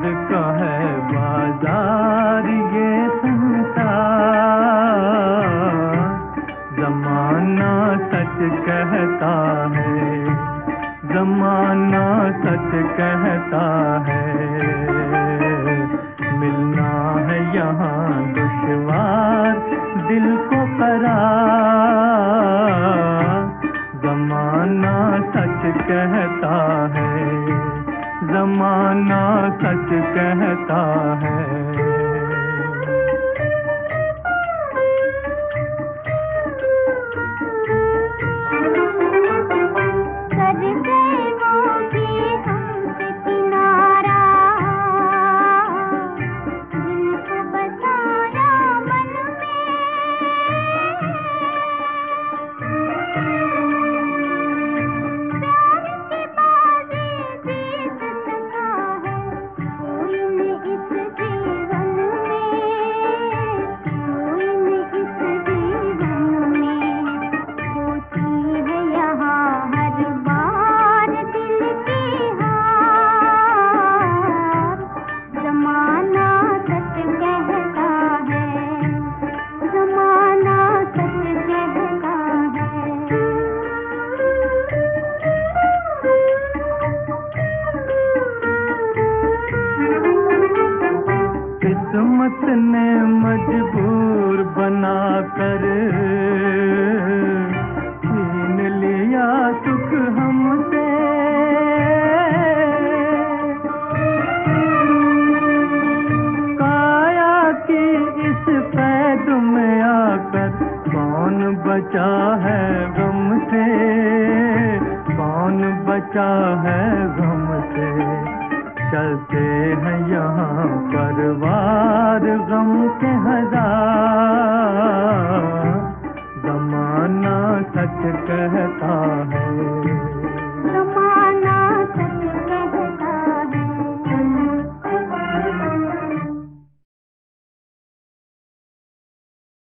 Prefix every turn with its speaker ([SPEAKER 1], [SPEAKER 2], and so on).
[SPEAKER 1] का है बाजार ये संसार, जमाना सच कहता है, जमाना सच कहता है। मिलना है यहाँ दुश्वार दिल को करार, जमाना सच कहता है, जमाना सच कहता है। किस्मत ने मजबूर बनाकर छीन लिया सुख हमसे, काया की इस कैद में आकर कौन बचा है गम से, कौन बचा है गम से। चलते हैं यहाँ परवार गम के हजार, जमाना सच कहता है।